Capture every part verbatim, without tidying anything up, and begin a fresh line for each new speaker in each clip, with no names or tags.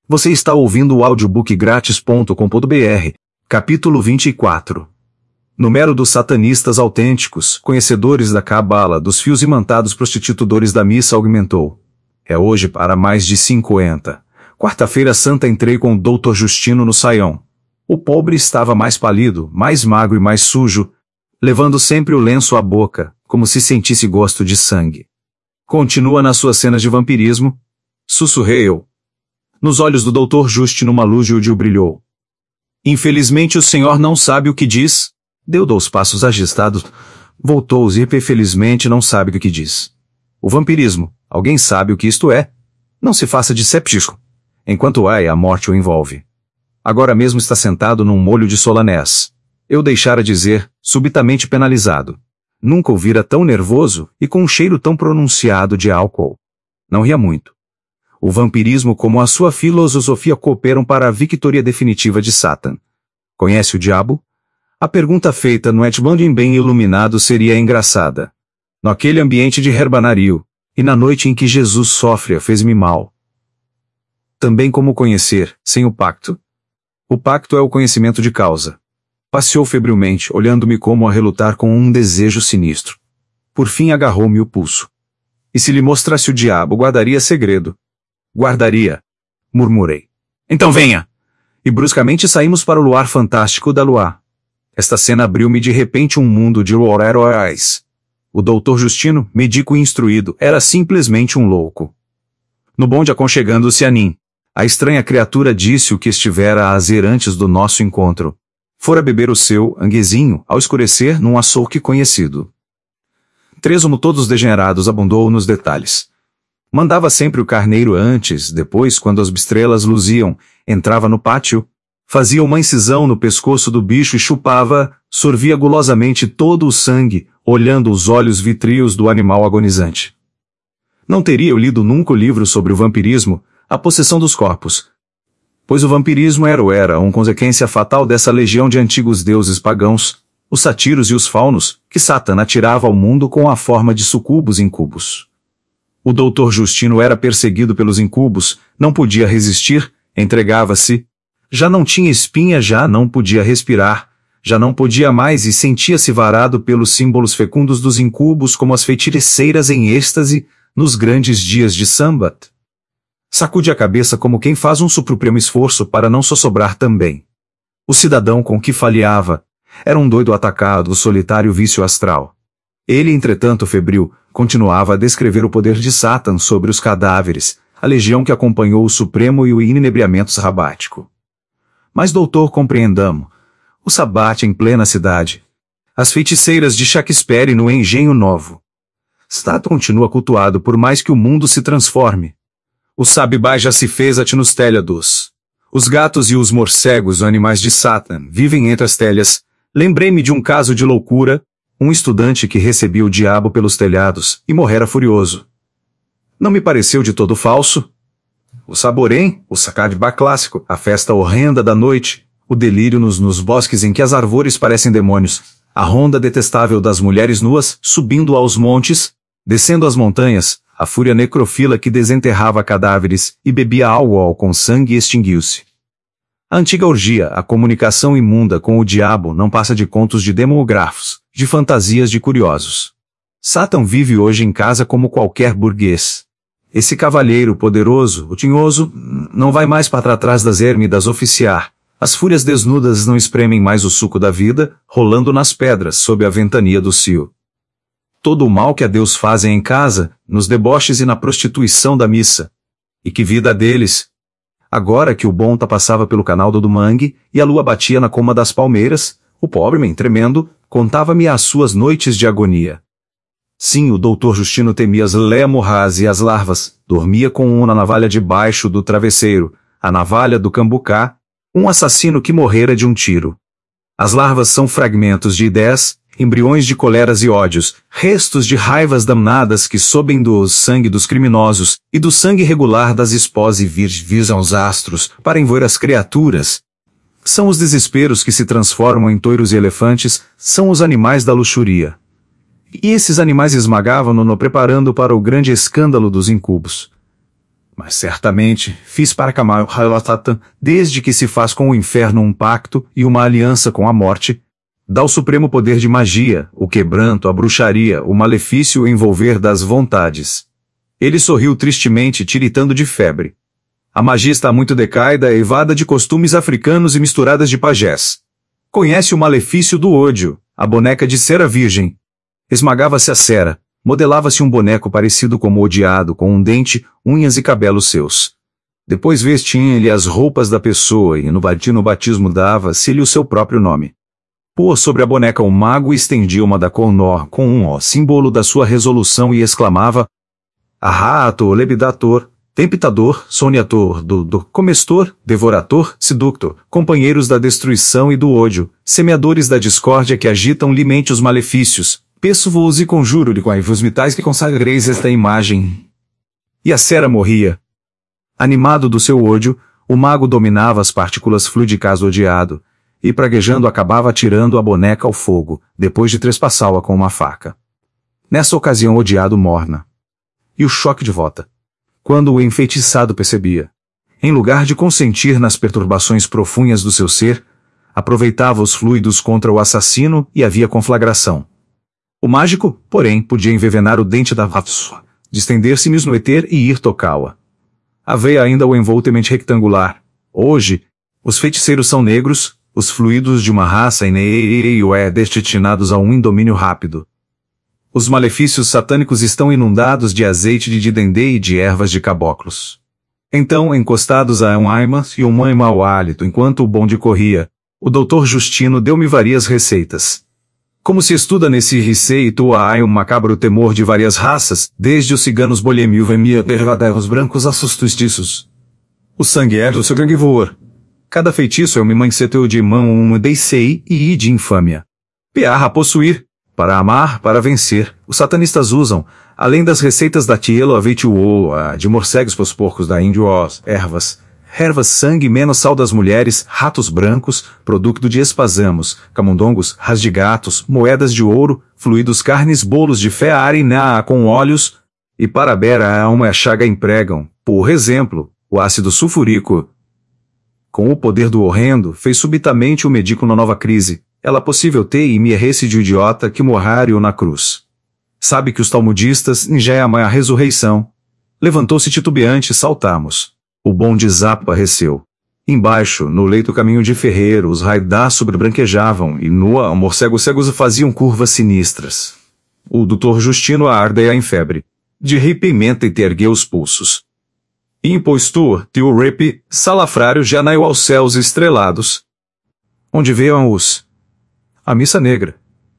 Você está ouvindo o audiobook grátis ponto com ponto br, capítulo vinte e quatro. Número dos satanistas autênticos, conhecedores da cabala, dos fios imantados prostituidores da missa aumentou. É hoje para mais de cinquenta. Quarta-feira santa entrei com o doutor Justino no saião. O pobre estava mais pálido, mais magro e mais sujo, levando sempre o lenço à boca, como se sentisse gosto de sangue. Continua nas suas cenas de vampirismo? Sussurrei eu. Nos olhos do doutor Justino uma luz de brilhou. Infelizmente o senhor não sabe o que diz. Deu dois passos agitados. Voltou e infelizmente não sabe o que diz. O vampirismo, alguém sabe o que isto é? Não se faça de séptico. Enquanto há, a morte o envolve. Agora mesmo está sentado num molho de solanés. Eu deixara dizer, subitamente penalizado. Nunca o vira tão nervoso e com um cheiro tão pronunciado de álcool. Não ria muito. O vampirismo como a sua filosofia cooperam para a vitória definitiva de Satan. Conhece o diabo? A pergunta feita no Edmondin bem iluminado seria engraçada. Naquele ambiente de herbanario, e na noite em que Jesus sofre fez-me mal. Também como conhecer, sem o pacto? O pacto é o conhecimento de causa. Passeou febrilmente, olhando-me como a relutar com um desejo sinistro. Por fim agarrou-me o pulso. E se lhe mostrasse o diabo, guardaria segredo. Guardaria, murmurei. Então venha! E bruscamente saímos para o luar fantástico da lua. Esta cena abriu-me de repente um mundo de heróis. O doutor Justino, médico e instruído, era simplesmente um louco. No bonde aconchegando-se a mim, a estranha criatura disse o que estivera a fazer antes do nosso encontro. Fora beber o seu anguezinho, ao escurecer, num açougue conhecido. Trêsumo todos degenerados abundou nos detalhes. Mandava sempre o carneiro antes, depois, quando as estrelas luziam, entrava no pátio, fazia uma incisão no pescoço do bicho e chupava, sorvia gulosamente todo o sangue, olhando os olhos vitríos do animal agonizante. Não teria eu lido nunca o livro sobre o vampirismo, a possessão dos corpos, pois o vampirismo era ou era uma consequência fatal dessa legião de antigos deuses pagãos, os sátiros e os faunos, que Satan atirava ao mundo com a forma de sucubos e incubos. O doutor Justino era perseguido pelos incubos, não podia resistir, entregava-se. Já não tinha espinha, já não podia respirar, já não podia mais e sentia-se varado pelos símbolos fecundos dos incubos como as feiticeiras em êxtase, nos grandes dias de Sambat. Sacude a cabeça como quem faz um supremo esforço para não sossobrar também. O cidadão com que falhava era um doido atacado, o solitário vício astral. Ele, entretanto febril, continuava a descrever o poder de Satan sobre os cadáveres, a legião que acompanhou o Supremo e o inebriamento sabático. Mas doutor, compreendamos, o sabate em plena cidade, as feiticeiras de Shakespeare no Engenho Novo. Satan continua cultuado por mais que o mundo se transforme. O sabibai já se fez ati nos telhados. Os gatos e os morcegos, animais de Satan, vivem entre as telhas. Lembrei-me de um caso de loucura, um estudante que recebia o diabo pelos telhados e morrera furioso. Não me pareceu de todo falso? O saborém, o sacadba clássico, a festa horrenda da noite, o delírio nos, nos bosques em que as árvores parecem demônios, a ronda detestável das mulheres nuas, subindo aos montes, descendo as montanhas, a fúria necrofila que desenterrava cadáveres e bebia álcool com sangue extinguiu-se. A antiga orgia, a comunicação imunda com o diabo não passa de contos de demógrafos, de fantasias de curiosos. Satan vive hoje em casa como qualquer burguês. Esse cavalheiro poderoso, o tinhoso, não vai mais para trás das ermidas oficiar. As fúrias desnudas não espremem mais o suco da vida, rolando nas pedras sob a ventania do cio. Todo o mal que a Deus fazem em casa, nos deboches e na prostituição da missa. E que vida deles! Agora que o bonta passava pelo canal do mangue, e a lua batia na coma das palmeiras, o pobre man tremendo, contava-me as suas noites de agonia. Sim, o doutor Justino temia as lemurras e as larvas, dormia com uma navalha debaixo do travesseiro, a navalha do cambucá, um assassino que morrera de um tiro. As larvas são fragmentos de ideias, embriões de coleras e ódios, restos de raivas damnadas que sobem do sangue dos criminosos, e do sangue regular das esposas e visam os astros, para envolver as criaturas. São os desesperos que se transformam em touros e elefantes, são os animais da luxúria. E esses animais esmagavam-no preparando para o grande escândalo dos incubos. Mas certamente fiz para Kamal Halatatan, desde que se faz com o inferno um pacto e uma aliança com a morte, dá o supremo poder de magia, o quebranto, a bruxaria, o malefício e o envolver das vontades. Ele sorriu tristemente, tiritando de febre. A magia está muito decaída, eivada de costumes africanos e misturadas de pajés. Conhece o malefício do ódio, a boneca de cera virgem. Esmagava-se a cera, modelava-se um boneco parecido como odiado, com um dente, unhas e cabelos seus. Depois vestiam-lhe as roupas da pessoa e no batino batismo dava-se-lhe o seu próprio nome. Pôs sobre a boneca um mago e estendia uma da cor nó com um ó, símbolo da sua resolução, e exclamava: Arrato, lebidator, temptador, sonhador, do, do, comestor, devorador, seductor, companheiros da destruição e do ódio, semeadores da discórdia que agitam-lhe mente os malefícios, peço-vos e conjuro-lhe com vos mitais que consagreis esta imagem. E a cera morria. Animado do seu ódio, o mago dominava as partículas fluidicais do odiado, e praguejando acabava atirando a boneca ao fogo, depois de trespassá-la com uma faca. Nessa ocasião o odiado morna. E o choque de volta. Quando o enfeitiçado percebia, em lugar de consentir nas perturbações profundas do seu ser, aproveitava os fluidos contra o assassino e havia conflagração. O mágico, porém, podia envenenar o dente da Vafsua, distender-se no éter e ir tocá-la. Havia ainda o envolvimento retangular. Hoje, os feiticeiros são negros, os fluidos de uma raça ineia destinados a um indomínio rápido. Os malefícios satânicos estão inundados de azeite de dendê e de ervas de caboclos. Então, encostados a um aima e um mãe mau hálito enquanto o bonde corria, o doutor Justino deu-me várias receitas. Como se estuda nesse receito há um macabro temor de várias raças, desde os ciganos bolemio vemia os brancos a sustiços. O sangue é do seu gangue voor. Cada feitiço é uma manseteu de mão uma deicei e de infâmia. Piarra possuir, para amar, para vencer, os satanistas usam, além das receitas da tielo aveituoa, de morcegos pros porcos da índios, ervas, ervas sangue menos sal das mulheres, ratos brancos, produto de espasamos, camundongos, ras de gatos, moedas de ouro, fluidos carnes, bolos de fé ariná com óleos, e para bera a uma chaga empregam, por exemplo, o ácido sulfúrico. Com o poder do horrendo, fez subitamente o médico na nova crise. Ela possível ter e me erresse de idiota que morraram na cruz. Sabe que os talmudistas já é a ressurreição. Levantou-se titubeante e saltamos. O bonde zaparreceu. Embaixo, no leito caminho de ferreiro, os raidás sobrebranquejavam e nua, morcegos cegos faziam curvas sinistras. O doutor Justino ardea em febre. De repimenta e te ergueu os pulsos. Impostor, teu rep, salafrário já naiu aos céus estrelados. Onde veio os? A missa negra.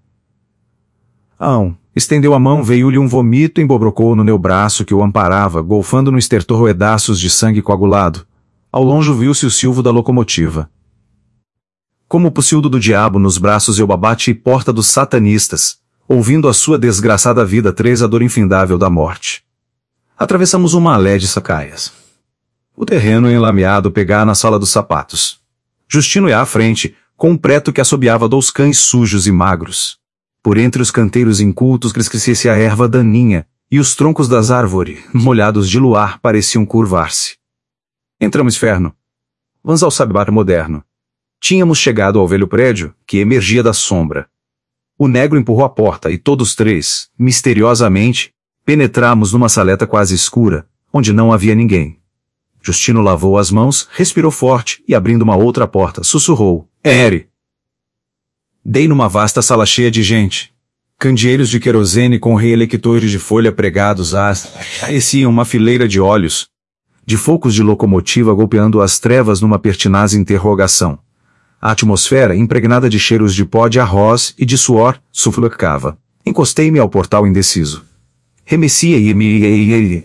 Ão, estendeu a mão, veio-lhe um vomito e embobrocou no meu braço que o amparava, golfando no estertor pedaços de sangue coagulado. Ao longe viu-se o silvo da locomotiva. Como o pocildo do diabo nos braços eu abate e porta dos satanistas, ouvindo a sua desgraçada vida três a dor infindável da morte. Atravessamos uma alé de sacaias. O terreno enlameado pegar na sala dos sapatos. Justino ia à frente, com um preto que assobiava dos cães sujos e magros. Por entre os canteiros incultos crescia a erva daninha, e os troncos das árvores, molhados de luar, pareciam curvar-se. Entramos inferno. Vamos ao sabar moderno. Tínhamos chegado ao velho prédio, que emergia da sombra. O negro empurrou a porta e todos três, misteriosamente, penetramos numa saleta quase escura, onde não havia ninguém. Justino lavou as mãos, respirou forte e, abrindo uma outra porta, sussurrou: Ere! Dei numa vasta sala cheia de gente. Candeeiros de querosene com reelectores de folha pregados às... Pareciam uma fileira de olhos. De focos de locomotiva golpeando as trevas numa pertinaz interrogação. A atmosfera, impregnada de cheiros de pó de arroz e de suor, sufocava. Encostei-me ao portal indeciso. Remecia e me...